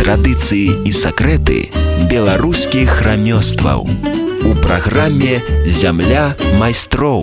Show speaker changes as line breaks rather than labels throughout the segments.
традыцыі і сакрэты беларускіх рамёстваў у праграме «Зямля майстроў».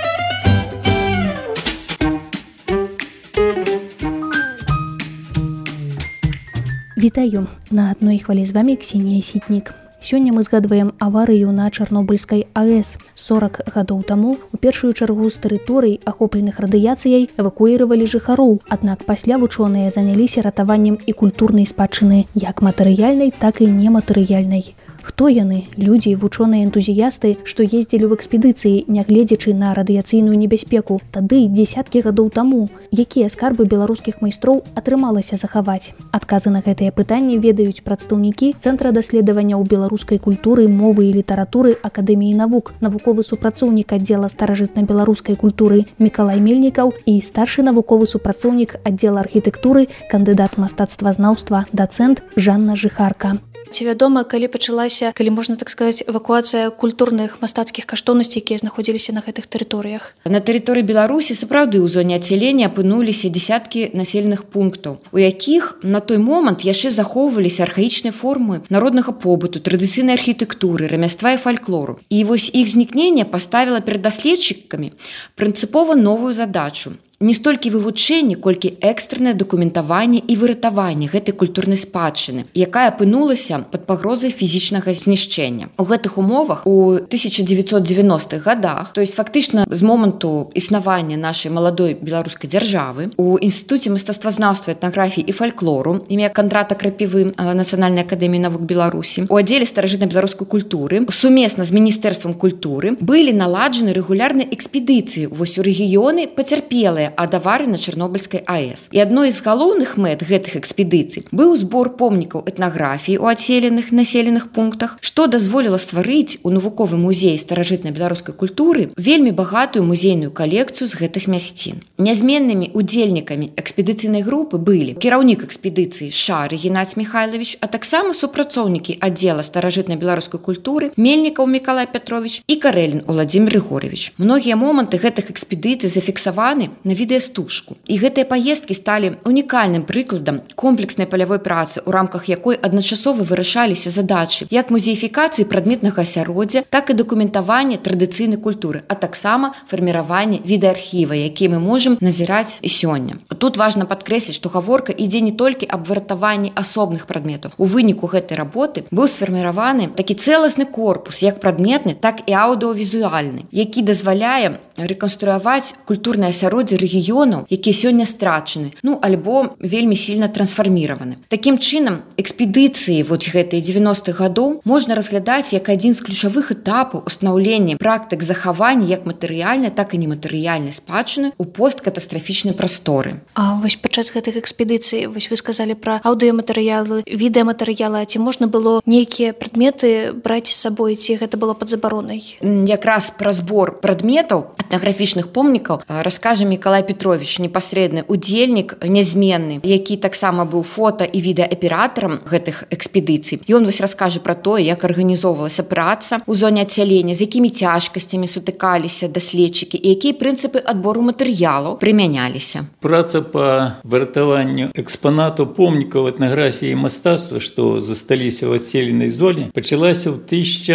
Вітаю! На адной хвалі з вами Ксенія Сітнік. Сёння мы згадваем аварыю на Чарнобыльскай АЭС. 40 гадоў таму у першую чаргу з тэрыторый, ахопленых радыяцыяй, эвакуіравалі жыхароў. Аднак пасля вучоныя заняліся ратаваннем і культурнай спадчыны, як матэрыяльнай, так і нематэрыяльнай. Хто яны? Людзі, вучоныя-энтузіясты, што ездзілі ў экспедыцыі, нягледзячы на радыяцыйную небяспеку, тады дзесяткі гадоў таму. Якія скарбы беларускіх майстроў атрымалася захаваць? Адказы на гэтыя пытанні ведаюць прадстаўнікі Цэнтра даследаванняў беларускай культуры, мовы і літаратуры Акадэміі навук, навуковы супрацоўнік аддзела старажытна-беларускай культуры Мікалай Мельнікаў і старшы навуковы супрацоўнік аддзела архітэктуры, кандыдат мастацтвазнаўства, дацэнт Жанна Жыхарка. Ці вядома, калі пачалася, калі можна так сказаць, эвакуацыя культурных мастацкіх каштоўнасцей, якія знаходзіліся на гэтых тэрыторыях?
На тэрыторыі Беларусі сапраўды ў зоне адселення апынуліся дзесяткі населеных пунктаў, у якіх на той момант яшчэ захоўваліся архаічныя формы народнага побыту, традыцыйнай архітэктуры, рамяства і фальклору. І вось іх знікненне паставіла перад даследчыкамі прынцыпова новую задачу. Не столькі вывучэнне, колькі экстранае дакументаванне і выратаванне гэтай культурнай спадчыны, якая апынулася пад пагрозай фізічнага знішчэння. У гэтых умовах у 1990-х гадах, то есть фактычна з моманту існавання нашай маладой беларускай дзяржавы, у Інстытуце мастацтвазнаўства, этнаграфіі і фальклору імя Кандрата Крапівы Нацыянальнай акадэміі навук Беларусі, у аддзеле старажытна-беларускай культуры сумесна з Міністэрствам культуры былі наладжаны рэгулярныя экспедыцыі вось у рэгіёны пацярпелыя ад аварыі на Чарнобыльскай АЭС. І адной з галоўных мэт гэтых экспедыцый быў збор помнікаў этнаграфіі ў адселеных населеных пунктах, што дазволіла стварыць у навуковым музеі старажытнай беларускай культуры вельмі багатую музейную калекцыю з гэтых мясцін. Нязменнымі удзельнікамі экспедыцыйнай групы былі кіраўнік экспедыцыі Шары Геннадзь Михайлович, а таксама супрацоўнікі аддзела старажытнай беларускай культуры Мельнікаў Мікалай Пятрович і Карэлін Уладзімір Григорьевич. Многія моманты гэтых экспедыцый зафіксаваны на відэастужку. І гэтыя паездкі сталі унікальным прыкладам комплекснай палявой працы, у рамках якой адначасова вырашаліся задачы як музеіфікацыі прадметнага асяроддзя, так і дакументавання традыцыйнай культуры, а таксама фарміравання відэархіва, які мы можам назіраць і сёння. Тут важна падкрэсліць, што гаворка ідзе не толькі аб выратаванні асобных прадметаў. У выніку гэтай работы быў сфарміраваны такі цэласны корпус, як прадметны, так і аўдыёвізуальны, які дазваляе рэканструяваць культурнае асяроддзе рэгіёнаў, якія сёння страчаны, альбо вельмі сильна трансфарміраваны. Такім чынам, экспедыцыі гэтыя 90-х гадоў можна разглядаць як адзін з ключавых этапаў устанаўлення практык захавання як матэрыяльнай, так і нематэрыяльнай спадчыны ў посткатастрафічнай прасторы.
А вось падчас гэтых экспедыцый, вось вы сказалі пра аўдыёматэрыялы, відэаматэрыялы, ці можна было нейкія прадметы браць з сабой, ці гэта было пад забаронай?
Якраз пра збор прадметаў этнаграфічных помнікаў раскажа Мікалай Петрович, непасрэдны удзельнік нязменны, які таксама быў фота і відэааператарам гэтых экспедыцый. Ён вось раскажа пра тое, як арганізоўвалася праца ў зоне адсялення, з якімі цяжкасцямі сутыкаліся даследчыкі і якія прынцыпы адбору матэрыялаў прымяняліся.
Праца па выратаванню экспанатаў помнікаў этнаграфіі і мастацтва, што засталіся ў адселенай зоне, пачалася ў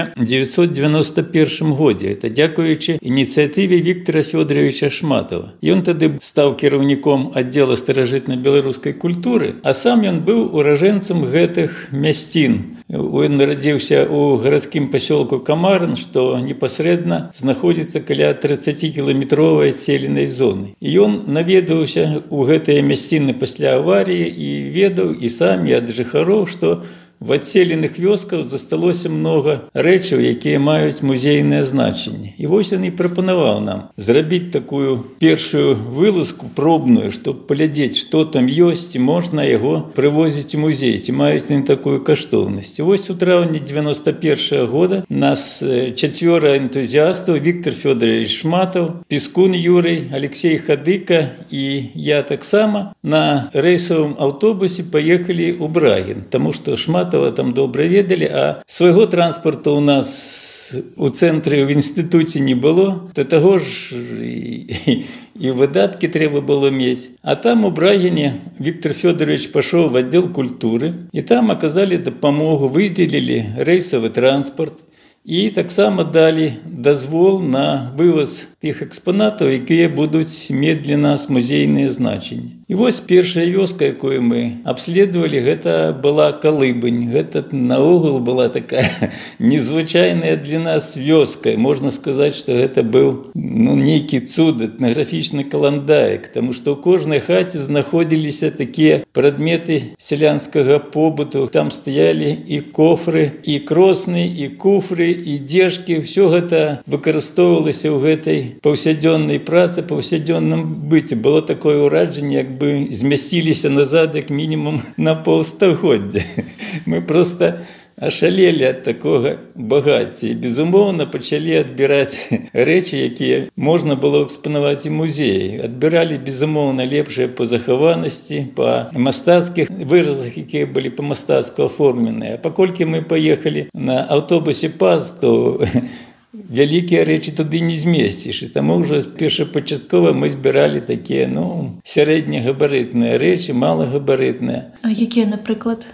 1991 годзе. Это дзякуючы ініцыятыве Віктора Фёдоровича Шматова. Ён тады стаў кіраўніком аддзела старажытна-беларускай культуры, а сам ён быў уражэнцам гэтых мясцін. Ён нарадзіўся ў гарадскім пасёлку Камарын, што непасрэдна знаходзіцца каля 30-кіламетровай адселенай зоны. І ён наведаўся ў гэтыя мясціны пасля аварыі і ведаў і сам, і ад жыхароў, што в адселеных вёсках засталося многа рэчаў, якія маюць музейнае значэнне. І вось ён і прапанаваў нам зрабіць такую першую вылазку пробную, щоб паглядзець, што там ёсць, і можна яго прывозіць у музей, ці маюць не такую каштоўнасць. І вось у траўні 91 года нас 4 энтузіастаў: Віктор Фёдорович Шматаў, Піскун Юрый, Алексей Хадыка і я таксама на рэйсавым аўтобусе паехалі ў Брагін, таму што Шматава там добра ведалі, а свайго транспарту у нас у цэнтры ў інстытуце не было, да таго ж і выдаткі трэба было мець. А там у Брагіне Віктор Фёдорович пашоў в аддзел культуры, і там аказалі дапамогу, выдзелілі рэйсавы транспорт, і таксама далі дазвол на вываз тых экспанатаў, якія будуць мець для нас музейныя значэнні. І вось першая вёска, якую мы абследавалі, гэта была Калыбань. Гэта наогул была такая незвычайная для нас вёска. Можна сказаць, што гэта быў нейкі цуд, этнаграфічны каландайк, таму што ў кожнай хаце знаходзіліся такія прадметы сялянскага побыту. Там стаялі і кофры, і кросны, і куфры, і дзежкі. Всё гэта выкарыстоўвалася ў гэтай паўсядзённай працы, паўсядзённым быце. Было такое ўражанне, як бы змясціліся назад як мінімум на паўстагоддзя. Мы просто ашалелі ад такога багацця. І, безумоўна, пачалі адбіраць рэчы, якія можна было экспанаваць у музеі. Адбіралі, безумоўна, лепшыя па захаванасці, па мастацкіх выразах, якія былі па-мастацку аформленыя. А паколькі мы паехалі на аўтобусе ПАЗ, то вялікія рэчы туды не змесціш. І таму ўжо першапачаткова мы збіралі такія, сярэднегабарытныя рэчы, малагабарытныя.
А якія, напрыклад?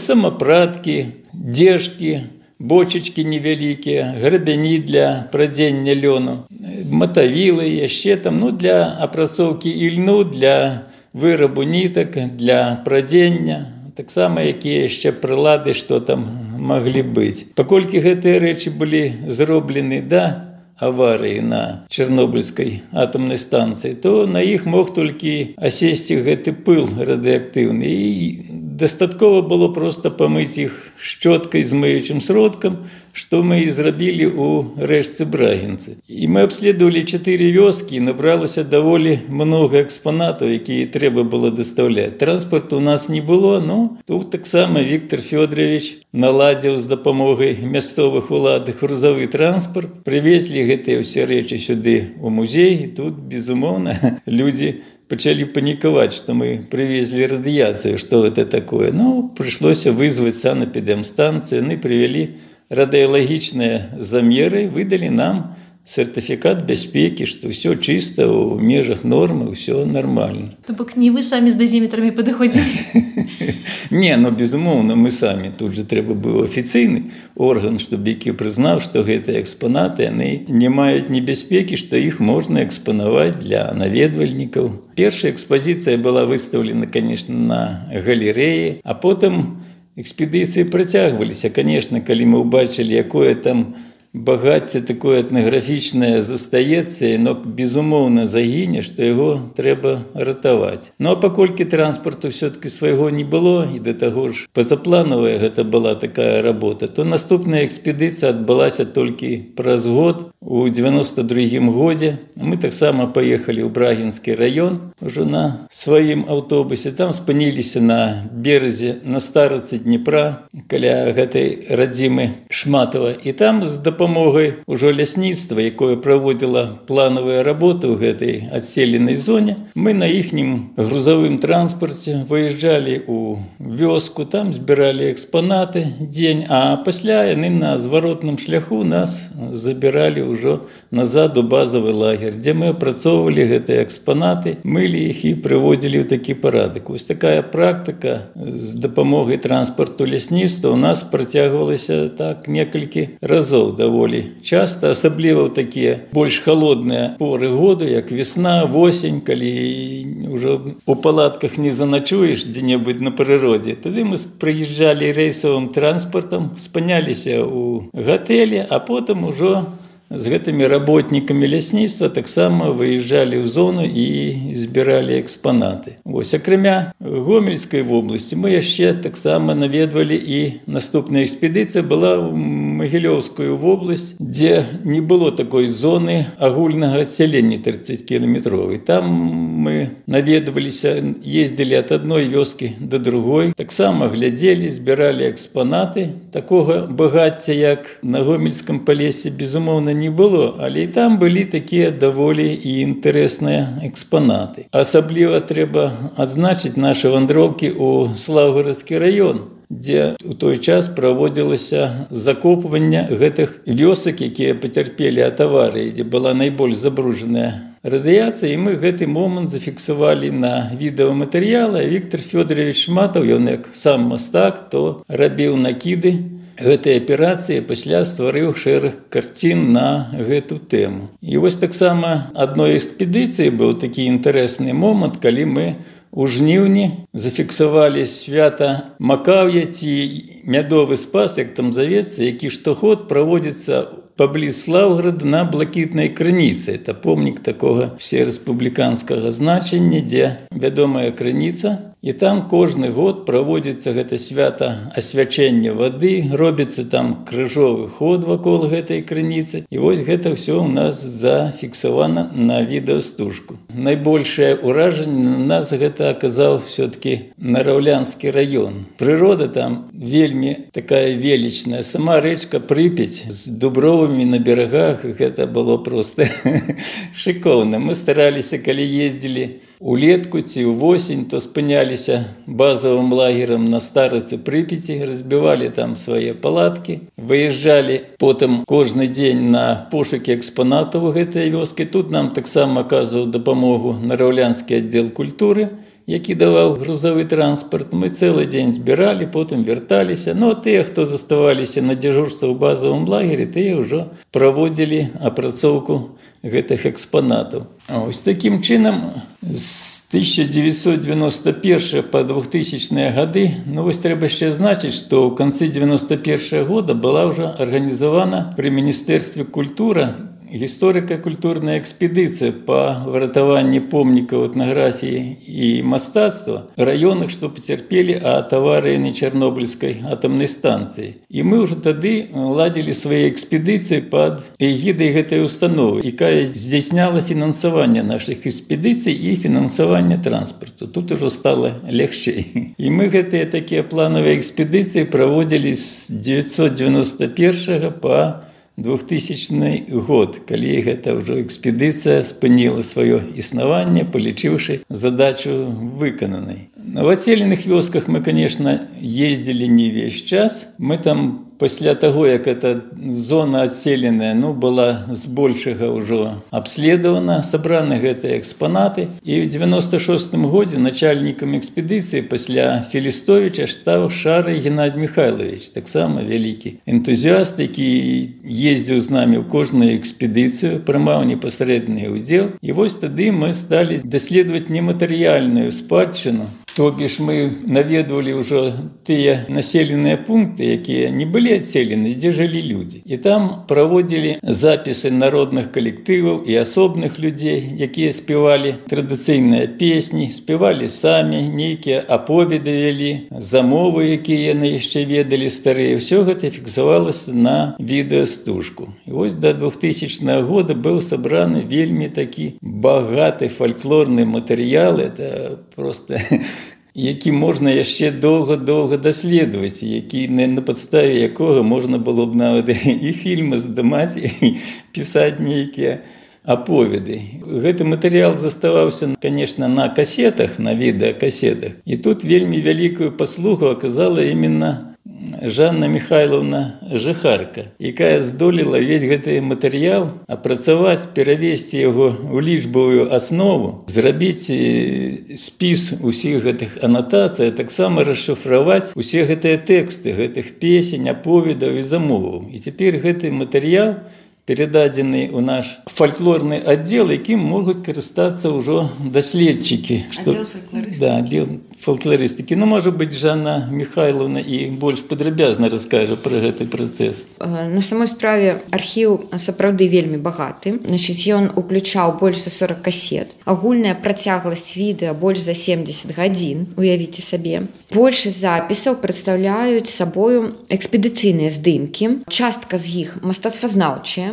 Самапраткі, дзежкі, бочачкі невялікія, грабяні для прадзення лёну, матавілы яшчэ там, для апрацоўкі ільну, для вырабу нітак, для прадзення. Таксама якія яшчэ прылады, што там маглі быць. Паколькі гэтыя рэчы былі зроблены да аварыі на Чарнобыльскай атамнай станцыі, то на іх мог толькі асесці гэты пыл радыактыўны. І дастаткова было проста памыць іх шчоткай з мыючым сродкам, што мы і зрабілі ў рэчцы Брагінцы. І мы абследавалі 4 вёскі, і набралася даволі многа экспанатаў, якія трэба было дастаўляць. Транспарту у нас не было, тут таксама Віктор Фёдорович наладзіў з дапамогай мясцовых улад грузавы транспарт, прывезлі гэтыя ўсе рэчы сюды ў музей, і тут, безумоўна, людзі пачалі панікаваць, што мы прывезлі радыяцыю, што гэта такое. Прыйшлося вызваць санэпідэмстанцыю, яны прывялі радыялагічныя замеры, выдалі нам сертыфікат бяспекі, што ўсё чыста, ў межах нормы, ўсё нармальна.
То бок не вы самі з дазіметрамі падыходзілі?
Не, безумоўна, мы самі. Тут же трэба быў афіцыйны орган, які прызнаў, што гэтыя экспанаты, яны не маюць небяспекі, што іх можна экспанаваць для наведвальнікаў. Першая экспазіцыя была выстаўлена, конечно, на галерэі, а потым экспедыцыі працягваліся. Конечно, калі мы ўбачылі, якое там багацце такое этнаграфічнае застаецца, яно, безумоўна, загіне, што яго трэба ратаваць. А паколькі транспарту все-таки свайго не было, і да таго ж пазапланавая гэта была такая работа, то наступная экспедыцыя адбылася толькі праз год, у 92-м годзе. Мы таксама паехалі ў Брагінскі раён ужо на сваім аўтобусе. Там спыніліся на беразе, на старыцы Днепра, каля гэтай радзімы Шматава. І там з дапамогай ужо лясніцтва, якое праводзіла планавыя работы ў гэтай адселенай зоне, мы на іхнім грузавым транспарце выязджалі ў вёску, там збіралі экспанаты дзень, а пасля яны на зваротным шляху нас забіралі ўжо назад у базавы лагер, дзе мы апрацоўвалі гэтыя экспанаты, мылі іх і прыводзілі ў такі парадак. Вось такая практыка з дапамогай транспарту лясніцтва у нас працягвалася так некалькі разоў даволі часта, асабліва ў такія больш халодныя поры году, як весна, восень, калі ўжо у палатках не заначуеш дзе-небудзь на прыродзе. Тады мы прыязджалі рэйсавым транспартам, спыняліся ў гатэлі, а потым ужо з гэтымі работнікамі лясніцтва таксама выязджалі ў зону і збіралі экспанаты. Вось, акрамя Гомельскай вобласці, мы яшчэ таксама наведвалі, і наступная экспедыцыя была ў Магілёўскую вобласць, дзе не было такой зоны агульнага адсялення 30-кіламетровай. Там мы наведваліся, ездзілі ад адной вёскі да другой, таксама глядзелі, збіралі экспанаты. Такога багацця, як на Гомельскім палесе, безумоўна, не было, але і там былі такія даволі і інтарэсныя экспанаты. Асабліва трэба адзначыць нашы вандроўкі ў Слаўгородскі раён, дзе ў той час праводзілася закопванне гэтых вёсак, якія пацярпелі ад аварыі, дзе была найбольш забруджаная радыяцыя, і мы гэты момант зафіксавалі на відэаматэрыялы. Віктор Фёдорович Шматаў, ён як сам мастак, то рабіў накіды гэтай аперацыі, пасля стварыў шэраг карцін на гэту тэму. І вось таксама адной экспедыцыі быў такі інтарэсны момант, калі мы у жніўні зафіксавалі свята Макаўя ці мядовы спас, як там завецца, які штогод праводзіцца пабліз Слаўгорада на Блакітнай крыніцы. Это помнік такога всерэспубліканскага значення, дзе вядомая крыніца. І там кожны год праводзіцца гэта свята асвячэння вады, робіцца там крыжовы ход вакол гэтай крыніцы. І вось гэта ўсё ў нас зафіксавана на відэастужку. Найбольшае ўражанне на нас гэта аказаў все-таки Нараўлянскі раён. Прырода там вельмі такая велічная. Сама рэчка Прыпяць з дубровамі на берагах, гэта было проста шыкоўна. Мы стараліся, калі ездзілі улетку ці ўвосень, то спыняліся базавым лагерам на старыцы Прыпяці, разбівалі там свае палаткі, выязджалі потым кожны дзень на пошукі экспанатаў у гэтай вёскі. Тут нам таксама аказваў дапамогу Нараўлянскі аддзел культуры, які даваў грузавы транспарт. Мы цэлы дзень збіралі, потым вярталіся. Ну, а тыя, хто заставаліся на дзяжурства ў базавым лагеры, тыя ўжо праводзілі апрацоўку гэтых экспанатаў. Ось такім чынам з 1991 па 2000 гады, ну вось трэба яшчэ значыць, што ў канцы 91 года была ўжо арганізавана пры Міністэрстве культуры гісторыка-культурная экспедыцыя па выратаванні помнікаў этнаграфіі і мастацтва ў раёнах, што пацярпелі ад аварыі на Чарнобыльскай атамнай станцыі. І мы ўжо тады ладзілі свае экспедыцыі пад эгідай гэтай установы, якая здзяйсняла фінансаванне нашых экспедыцый і фінансаванне транспарту. Тут ужо стала лягчэй. І мы гэтыя такія планавыя экспедыцыі праводзілі з 991 па 2000 год, калі гэта ўжо экспедыцыя спыніла сваё існаванне, палічыўшы задачу выкананай. На адселеных вёсках мы, конечно, ездзілі не ўвесь час. Мы там пасля таго, як эта зона адселеная, была збольшага ўжо абследавана, сабраны гэтыя экспанаты. І ў 96 годзе начальнікам экспедыцыі пасля Філістовіча стаў Шарай Геннадзь Михайлович, таксама вялікі энтузіаст, які ездзіў з намі ў кожную экспедыцыю, прымаў непасрэдны ўдзел. І вось тады мы сталі даследаваць нематэрыяльную спадчыну. То бишь мы наведвалі ўжо тыя населеныя пункты, якія не былі адселены, дзе жылі людзі. І там праводзілі запісы народных калектываў і асобных людзей, якія спявалі традыцыйныя песні, спявалі самі, нейкія аповеды вялі, замовы, якія яны яшчэ ведалі старыя. Усё гэта фіксавалася на відэастужку. І вось да 2000 года быў сабраны вельмі такі багаты фальклорны матэрыял. Это просто які можна яшчэ доўга-доўга даследаваць, які на падставе якога можна было б нават і фільмы здымаць, і пісаць нейкія аповеды. Гэты матэрыял заставаўся, конечно, на касетах, на відэакасетах. І тут вельмі вялікую паслугу аказала именно Жанна Михайловна Жыхарка, якая здолела весь гэты матэрыял апрацаваць, перавесці яго ў лічбавую аснову, зрабіць спіс усіх гэтых анатацый, а таксама расшыфраваць усе гэтыя тэксты, гэтых песень, аповедаў і замоваў. І цяпер гэты матэрыял передадзены ў наш фальклорны аддзел, якім могуць карыстацца ўжо даследчыкі.
Аддзел фальклорыстыкі.
Да, аддзел фальклорыстыкі. Можа быць, Жанна Михайловна і больш падрабязна раскажа пра гэты працэс.
На самой справе архіў сапраўды вельмі багаты. Ён уключаў больш за 40 касет. Агульная працягласць відэа больш за 70 гадзін, уявіце сабе. Большасць запісаў прадстаўляюць сабою экспедыцыйныя здымкі. Частка з іх мастацтвазнаўчыя,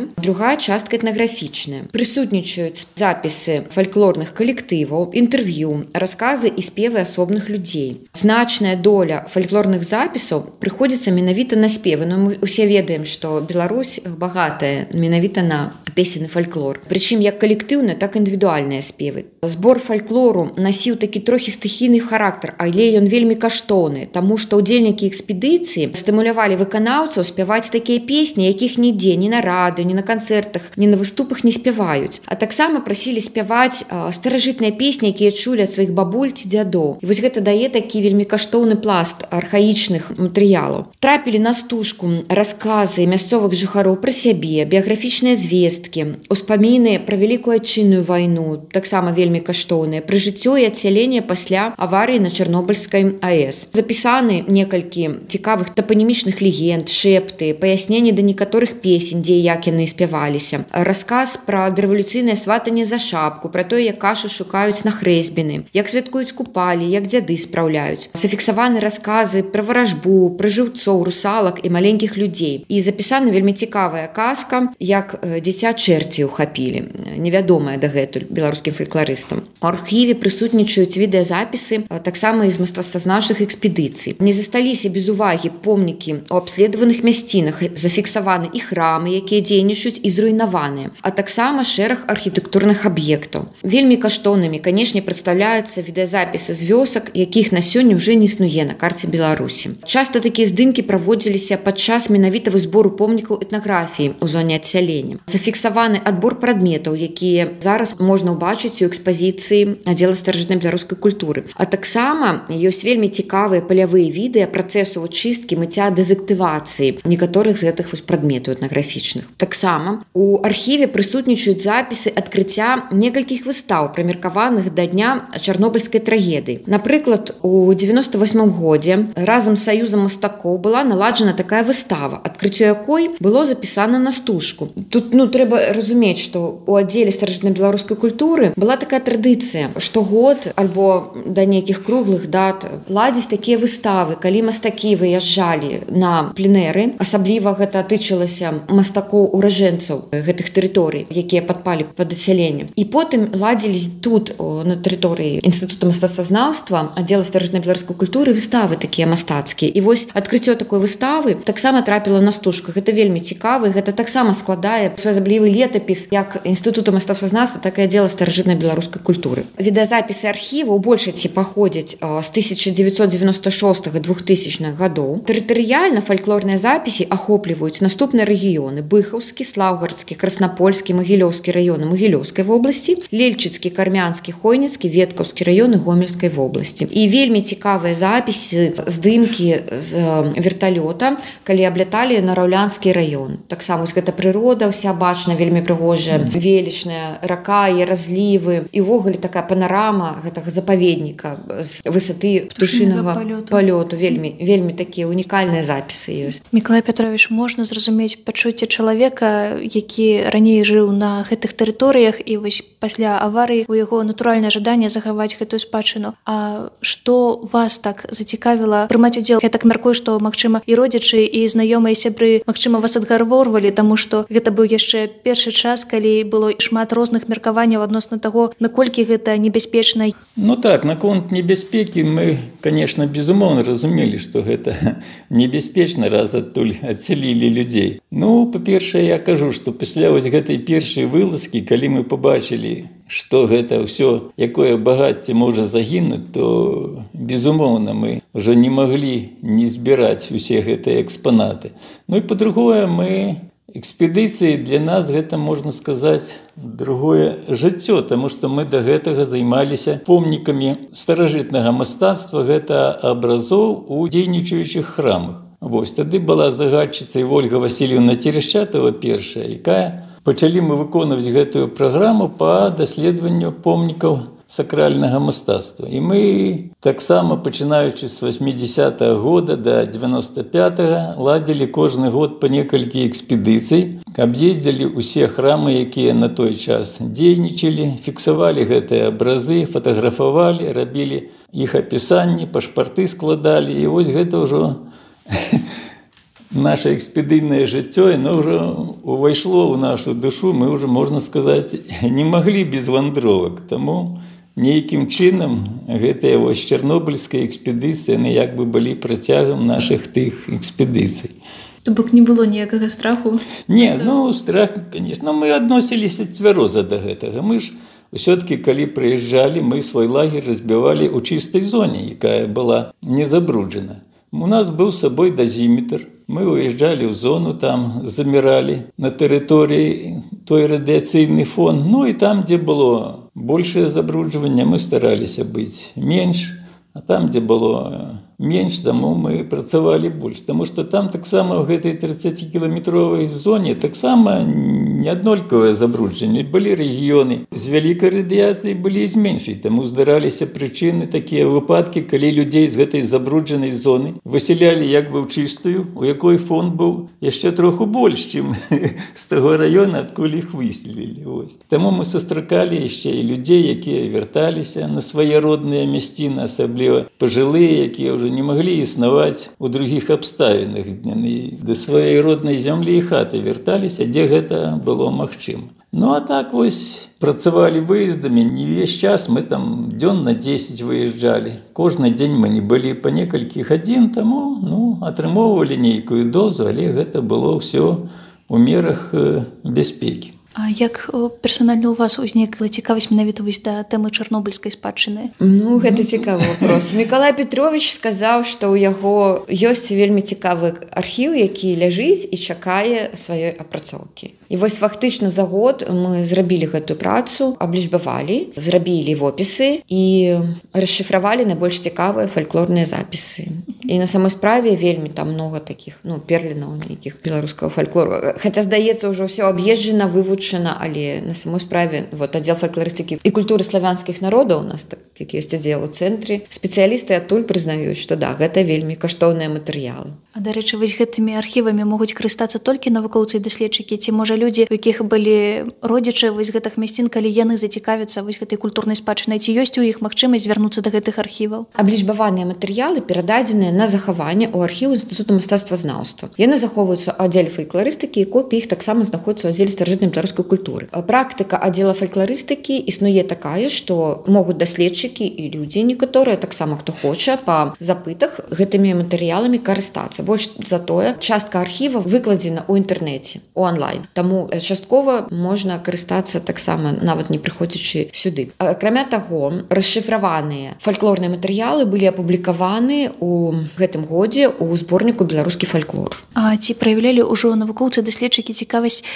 другая частка этнаграфічная. Прысутнічаюць запісы фальклорных калектываў, інтэрв'ю, расказы і спевы асобных людзей. Значная доля фальклорных запісаў прыходзіцца менавіта на спевы. Но мы усе ведаем, што Беларусь багатая менавіта на песенны фальклор. Прычым як калектыўныя, так і індывідуальныя спевы. Збор фальклору насіў такі трохі стыхійны характар, але ён вельмі каштоўны, таму што ўдзельнікі экспедыцыі стымулявалі выканаўцаў спяваць такія песні, якіх нідзе, ні на радыё, ні на канцэртах, ні на выступах не спяваюць. А таксама прасілі спяваць старажытныя песні, якія чулі ад сваіх бабуль ці дзядоў. І вось гэта дае такі вельмі каштоўны пласт архаічных матэрыялаў. Трапілі на стужку расказы мясцовых жыхароў пра сябе, біяграфічныя звесткі, успаміны пра вялікую айчынную вайну, таксама вельмі каштоўныя, пра жыццё і адсяленне пасля аварыі на Чарнобыльскай АЭС. Запісаны некалькі цікавых тапанімічных легенд, шэпты, паясненні да некаторых песень, дзе і як яны спяваліся. Расказ пра рэвалюцыйнае сватанне за шапку, пра тое, як кашу шукаюць на хрэсьбіны, як святкуюць купалі, як дзяды спраўляюць. Зафіксаваны расказы пра варажбу, пра жыўцоў, русалак і маленькіх людзей. І запісана вельмі цікавая казка, як дзіця чэрці ўхапілі, невядомая дагэтуль беларускім фалькларыстам. У архіве прысутнічаюць відэазапісы таксама з мастацтвазнаўчых экспедыцый. Не засталіся без увагі помнікі у абследаваных мясцінах, зафіксаваны і храмы, якія дзейнічаюць і зруйнаваныя, а таксама шэраг архітэктурных аб'ектаў. Вельмі каштоўнымі, канешне, прадстаўляюцца відэазапісы з вёсак, якіх на сёння ўжо не існуе на карце Беларусі. Часта такія здымкі праводзіліся падчас менавіта збору помнікаў этнаграфіі ў зоне адсялення. Зафіксаваны адбор прадметаў, якія зараз можна ўбачыць у экспазіцыі аддзела старажытнай беларускай культуры. А таксама ёсць вельмі цікавыя палявыя відэа працэсу чысткі, мыцця, дэзактывацыі некаторых з гэтых прадметаў этнаграфічных. Таксама у архіве прысутнічаюць запісы адкрыцця некалькіх выстаў, прымеркаваных да дня Чарнобыльскай трагедыі. Напрыклад, у 98 годзе разам з Саюзам мастакоў была наладжана такая выстава, адкрыццё якой было запісана на стужку. Тут трэба разумець, што у аддзеле старажытнай беларускай культуры была такая традыцыя, штогод альбо да нейкіх круглых дат ладзіць такія выставы, калі мастакі выязджалі на пленэры, асабліва гэта тычылася мастакоў-уражэнцаў гэтых тэрыторый, якія падпалі пад адсяленнем. І потым ладзілі тут, на тэрыторыі Інстытута мастацтвазнаўства, аддзела старажытнай беларускай культуры, выставы такія мастацкія. І вось адкрыццё такой выставы таксама трапіла на стужку. Гэта вельмі цікава, гэта таксама складае своеасаблівы летапіс як Інстытута мастацтвазнаўства, так і аддзела старажытнай беларускай культуры. Відэазапісы архіва ў большасці паходзяць з 1996-2000 гадоў. Тэрытарыяльна фальклорныя запісы ахопліваюць наступныя рэгіёны: Быхаўскі, Слаўгарскі, Краснапольскі, Магілёўскі раёны Магілёўскай вобласці, Лельчыцкі, Кармянскі, Хойніцкі, Веткаўскі раёны Гомельскай вобласці. І вельмі цікавыя запісы, здымкі з верталёта, калі абляталі Нараўлянскі раён. Таксама гэта прырода ўся бачна, вельмі прыгожая, велічная рака і разлівы. І ўвогуле такая панарама гэтага запаведніка з высоты птушынага палёту. Вельмі такія унікальныя запісы ёсць.
Мікалай Пятрович, можна зразумець пачуцце чалавека, які раней жыў на гэтых тэрыторыях, і вось пасля аварыі у яго натуральнае жаданне захаваць гэтую спадчыну. А што вас так зацікавіла прымаць удзел? Я так мяркую, што, магчыма, і родзічы, і знаёмыя сябры, магчыма, вас адгаворвалі, таму што гэта быў яшчэ першы час, калі было шмат розных меркаванняў адносна таго, наколькі гэта небяспечна.
Так, наконт небяспекі мы, конечно, безумоўна разумелі, што гэта небяспечна, раз адтуль адсялілі людзей. Па-першае, я кажу, што пасля вось гэтай першай вылазкі, калі мы пабачылі, што гэта ўсё, якое багацце можа загінуць, то, безумоўна, мы ўжо не маглі не збіраць усе гэтыя экспанаты. І па-другое, мы экспедыцыі для нас гэта, можна сказаць, другое жыццё, таму што мы да гэтага займаліся помнікамі старажытнага мастацтва, гэта абразоў у дзейнічаючых храмах. Вось тады была загадчыцай Ольга Васильевна Терещатова першая, якая пачалі мы выконваць гэтую праграму па даследаванню помнікаў сакральнага мастацтва. І мы таксама, пачынаючы з 80-го года да 95-го, ладзілі кожны год па некалькі экспедыцый, аб'ездзілі ўсе храмы, якія на той час дзейнічалі, фіксавалі гэтыя абразы, фатаграфавалі, рабілі іх апісанні, пашпарты складалі. І вось гэта ўжо наше экспедыйное жыццё, оно уже увайшло ў нашу душу, мы уже, можна сказаць, не маглі без вандровак. Таму нейкім чынам гэтыя вось чарнобыльскія экспедыцыі, яны як бы былі працягам нашых тых экспедыцый.
То бок не было ніякага страху?
Не, ну, страх, конечно, мы адносіліся цвяроза да гэтага. Мы ж ўсё-таки, калі прыязджалі, мы свой лагер разбівалі ў чыстай зоне, якая была не забруджана. У нас быў з сабой дазіметр. Мы выязджалі ў зону, там заміралі на тэрыторыі той радыяцыйны фон. Ну і там, дзе было большае забруджванне, мы стараліся быць менш, а там, дзе было менш, таму мы працавалі больш. Таму што там таксама ў гэтай 30-кіламетровай зоне таксама неаднолькавае забруджанне. Былі рэгіёны з вялікай радыяцыяй, былі і з меншай. Таму здараліся прычыны, такія выпадкі, калі людзей з гэтай забруджанай зоны высялялі як бы ў чыстую, у якой фон быў яшчэ троху больш, чым з таго раёна, адкуль іх выселілі. Таму мы сустракалі яшчэ і людзей, якія вярталіся на свае родныя мясціны, асабліва пажылыя, якія ўжо не маглі існаваць у другіх абставінах. Яны да сваёй роднай зямлі і хаты вярталіся, дзе гэта было магчыма. Ну а так вось працавалі выездамі, не ўвесь час, мы там дзён на 10 выязджалі. Кожны дзень мы не былі па некалькі гадзін, таму атрымоўвалі нейкую дозу, але гэта было ўсё у мерах бяспекі.
А як персанальна у вас узнікла цікавасць менавіта вось да тэмы чарнобыльскай спадчыны?
Ну, гэта цікавы вопрос. Мікалай Петрович сказаў, што ў яго ёсць вельмі цікавы архіў, які ляжыць і чакае сваёй апрацоўкі. І вось фактычна за год мы зрабілі гэтую працу, аблічбавалі, зрабілі вопісы і расшыфравалі найбольш цікавыя фальклорныя запісы. І на самой справе вельмі там много такіх, перлінаў нейкіх беларускага фальклору. Хаця, здаецца, ўжо ўсё аб'езджана, вывучана, але на самой справе аддзел фальклорыстыкі і культуры славянскіх народаў, у нас такі ёсць аддзел у цэнтры. Спецыялісты адтуль прызнаюць, што да, гэта вельмі каштоўныя матэрыялы.
А, дарэчы, вось гэтымі архівамі могуць карыстацца толькі навукоўцы і даследчыкі, ці можа людзі, у якіх былі родзічы вось гэтых мясцін, калі яны зацікавяцца вось гэтай культурнай спадчынай, ці ёсць у іх магчымасць звярнуцца да гэтых архіваў?
Аблічбаваныя матэрыялы перададзеныя на захаванне ў архіў Інстытута мастацтвазнаўства. Яны захоўваюцца ў аддзеле фальклорыстыкі, і копіі іх таксама знаходзяцца ў аддзеле старажытнай беларускай культуры. Практыка аддзела фальклорыстыкі існуе такая, што могуць даследчыкі і людзі некаторыя, таксама хто хоча, па запытах гэтымі матэрыяламі карыстацца. Больш за тое, частка архіва выкладзена ў інтэрнэце, у онлайн. Таму часткова можна карыстацца таксама, нават не прыходзячы сюды. Акрамя таго, расшыфраваныя фальклорныя матэрыялы былі апублікаваны ў гэтым годзе ў зборніку «Беларускі фальклор».
А ці праяўлялі ўжо навукоўцы, даследчыкі цікавасць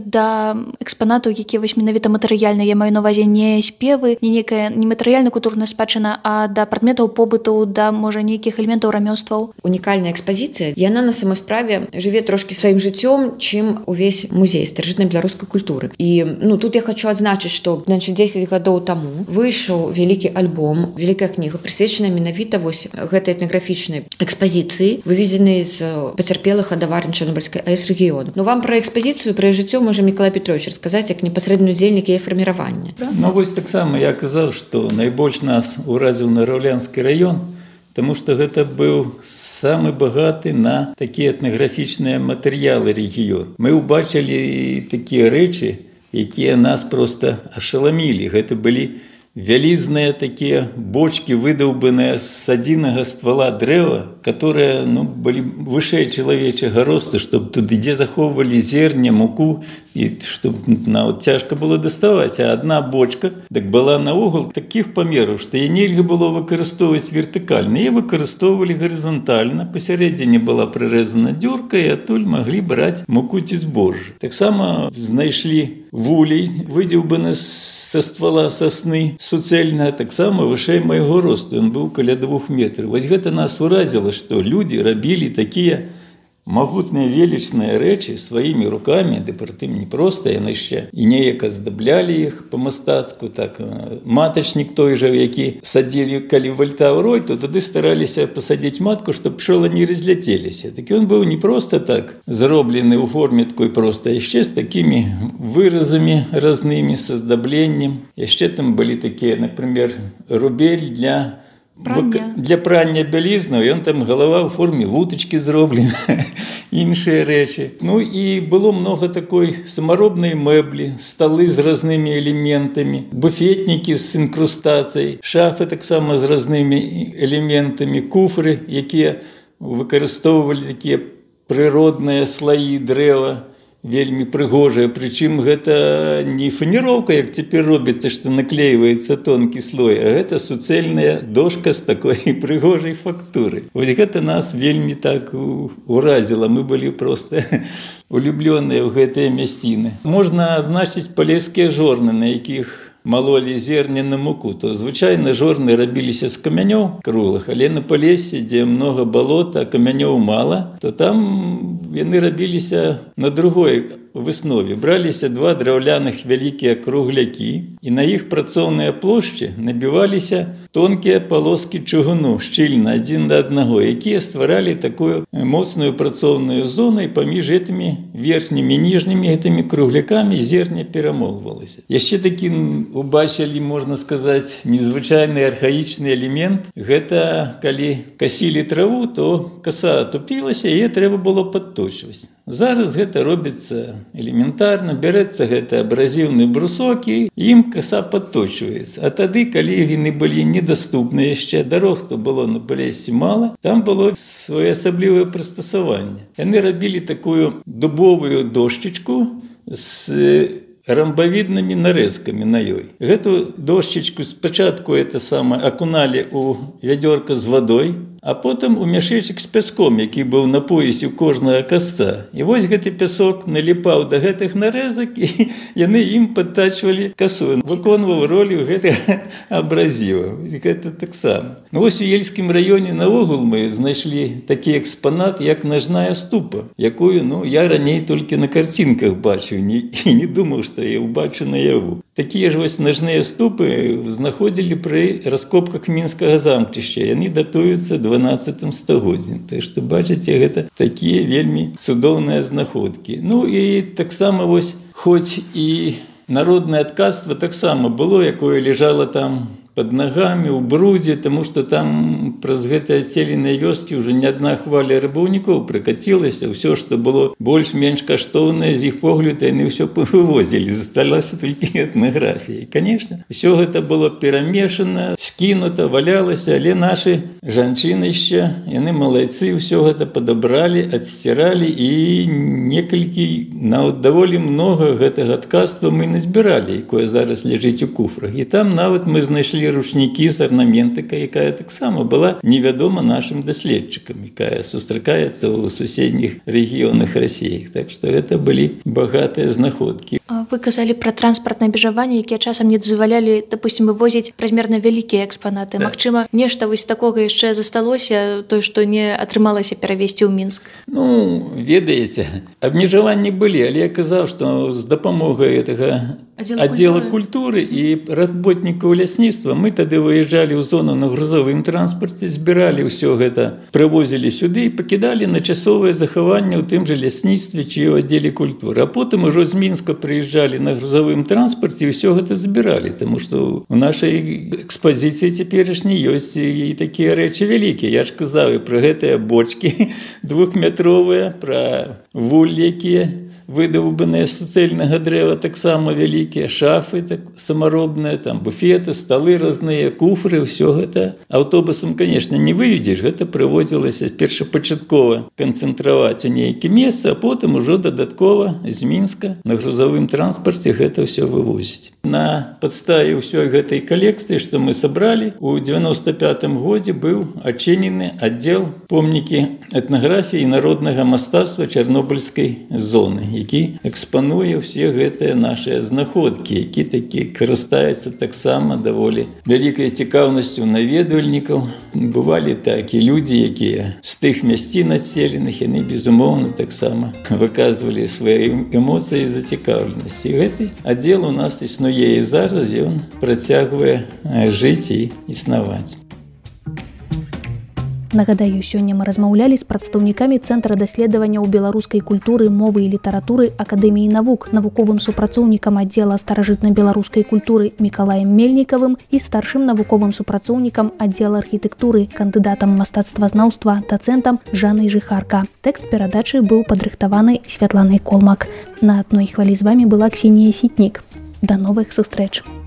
да экспанатаў, якія вось менавіта матэрыяльныя, я маю на ўвазе не спевы, не некая нематэрыяльная культурная спадчына, а да прадметаў побыту, да, можа, нейкіх элементаў рамёстваў?
Унікальная экспазіцыя, яна на самой справе жыве трошкі сваім жыццём, чым увесь музей старажытнай беларускай культуры. І тут я хочу адзначыць, што 10 гадоў таму выйшаў вялікі альбом, вялікая кніга, прысвечаная менавіта вось гэтай этнаграфічнай экспазіцыі, вывезенай з пацярпелых ад аварыі Чарнобыльскай АЭС рэгіёну. Ну, вам пра экспазіцыю, пра жыццё можа Мікалай Петрович расказаць, як непасрэдны удзельнік яе фарміравання.
Ну, вось таксама я казаў, што найбольш нас уразіў Нараўлянскі раён, таму што гэта быў самы багаты на такія этнаграфічныя матэрыялы рэгіён. Мы ўбачылі такія рэчы, якія нас проста ашаламілі. Гэта былі вялізныя такія бочкі, выдаўбаныя з адзінага ствала дрэва, которые былі вышэй чалавечага росту, чтобы туды, дзе захоўвалі зерне, муку, і чтобы цяжка было даставаць. А адна бочка так была наогул такіх памераў, што яе нельга было выкарыстоўваць вертыкальна. Яе выкарыстоўвалі гарызантальна, пасярэдзіне была прырэзана дзюрка, і адтуль маглі браць муку ці збожжа. Таксама знайшлі вулей, выдзеўбаны са ствала сасны, суцэльна, таксама вышэй майго росту. Ён быў каля 2 метраў. Вось гэта нас уразіла, што людзі рабілі такія магутныя велічныя рэчы сваімі рукамі, ды прытым не проста, яны яшчэ і неяк аздаблялі іх па-мастацку. Так, матачнік той жа, які садзілі, калі вальтаўрой, то туды стараліся пасадзіць матку, чтоб пчолы не разляцеліся. Так ён быў не проста так зроблены ў форме такой проста, яшчэ з такімі выразамі разнымі, з аздабленнем. Яшчэ там былі такія, например, рубель для для прання бялізну, ён там галава ў форме вутачкі зроблена, іншыя рэчы. Ну і было много такой самаробнай мэблі, сталы з разнымі элементамі, буфетнікі з інкрустацыяй, шафы таксама з разнымі элементамі, куфры, якія выкарыстоўвалі такія прыродныя слаі дрэва, вельмі прыгожая, прычым гэта не фаніроўка, як цяпер робіцца, што наклейваецца тонкі слой, а гэта суцэльная дошка з такой прыгожай фактурай. Вось гэта нас вельмі так уразіла, мы былі проста улюблёныя ў гэтыя мясціны. Можна адзначыць палескія жорны, на якіх малолі зерне на муку, то звычайна жорны рабіліся з камянёў круглых, але на Палесе, дзе много балота, камянёў мала, то там яны рабіліся на другой выснове. Браліся два драўляных вялікія круглякі, і на іх працоўныя плошчы набіваліся тонкія палоскі чыгуну, шчыльна адзін да аднаго, якія стваралі такую моцную працоўную зону, і паміж гэтымі верхнімі і ніжнімі гэтымі круглякамі зерне перамоўвалася. Яшчэ такі убачылі, можна сказаць, незвычайны архаічны элемент. Гэта калі касілі траву, то каса тупілася, і яе трэба было падточваць. Зараз гэта робіцца элементарна, бярэцца гэта абразіўны брусок, і ім каса падточваецца. А тады, калі яны былі недаступны яшчэ, дарог то было на Палесе мала, там было своеасаблівае прыстасаванне. Яны рабілі такую дубовую дошчачку з рамбавіднымі нарэзкамі на ёй. Гэту дошчачку спачатку акуналі ў вядзёрка з вадой, а потым у мяшэчак з пяском, які быў на поясе ў кожнага касца. І вось гэты пясок наліпаў да гэтых нарэзак, і яны ім падтачвалі касу. Выконваў ролю гэтага абразіва. Гэта таксама. Ну вось у Ельскім раёне наогул мы знайшлі такі экспанат, як нажная ступа, якую, я раней толькі на карцінках бачыў і не думаў, што я ўбачу наяву. Такія ж вось нажныя ступы знаходзілі пры раскопках Мінскага замкнішча. Яны датуюцца 12 стагоддзям. Так што, бачыце, гэта такія вельмі цудоўныя знаходкі. Ну і таксама вось, хоць і народнае ткацтва таксама было, якое ляжала там пад нагамі, у брудзе, таму што там праз гэтыя адселеныя вёскі ўжо не адна хваля рабаўнікоў прыкацілася. Ўсё, што было больш-менш каштоўнае з іх погляду, яны ўсё вывозілі. Засталася толькі этнаграфія. І, канешне, ўсё гэта было перамешана, скінута, валялася, але нашы жанчыны яшчэ, яны малайцы, ўсё гэта падабралі, адсціралі, і некалькі, даволі многа гэтага ткацтва мы назбіралі, якое зараз ляжыць у куфрах. І там нават мы знайшлі ручнікі з арнаментыкай, якая таксама была невядома нашым даследчыкам, якая сустракаецца ў суседніх рэгіёнах Расіі. Так што гэта былі багатыя знаходкі.
Вы казалі пра транспартнае абмежаванне, якія часам не дазвалялі, допустим, вывозіць празмерна вялікія экспанаты. Так. Магчыма, нешта вось такога яшчэ засталося, тое, што не атрымалася перавезці ў Мінск?
Ведаеце, абмежаванні былі, але я казаў, што з дапамогай гэтага аддзела культуры і работнікаў лясніцтва мы тады выязджалі ў зону на грузовым транспарце, збіралі ўсё гэта, прывозілі сюды і пакідалі на часовае захаванне ў тым жа лясніцтве ці ў аддзеле культуры. А потым ужо з Мінска прыязджалі на грузовым транспарце і ўсё гэта збіралі, таму што ў нашай экспазіцыі цяперашняй ёсць і такія рэчы вялікія. Я ж казаў і пра гэтыя бочкі двухметровыя, пра вуллі, якія выдаўбаныя з суцэльнага дрэва, таксама вялікія, шафы самаробныя, там буфеты, сталы разныя, куфры, ўсё гэта. Аўтобусам, канешне, не выведзеш, гэта прывозілася першапачаткова канцэнтраваць у нейкі месца, а потым ужо дадаткова з Мінска на грузовым транспарце гэта ўсё вывозіць. На падставе ўсёй гэтай калекцыі, што мы сабралі, у 95-м годзе быў адчынены аддзел помнікі этнаграфіі і народнага мастацтва Чарнобыльскай зоны, які экспануе ўсе гэтыя нашыя знаходкі, які такі карыстаюцца таксама даволі вялікай цікаўнасцю наведвальнікаў. Бывалі такі людзі, якія з тых мясцін адселеных, яны, безумоўна, таксама выказвалі свае эмоцыі і зацікаўленасць. І гэты аддзел у нас існуе і зараз, ён працягвае жыць і існаваць.
Нагадаю, сёння мы размаўлялі з прадстаўнікамі Цэнтра даследаванняў беларускай культуры, мовы і літаратуры Акадэміі навук, навуковым супрацоўнікам аддзела старажытна-беларускай культуры Мікалаем Мельнікавым і старшым навуковым супрацоўнікам аддзела архітэктуры, кандыдатам мастацтвазнаўства, дацэнтам Жаннай Жыхарка. Тэкст перадачы быў падрыхтаваны Святланай Колмак. На адной хвалі з вамі была Ксенія Сітнік. Да новых сустрэч!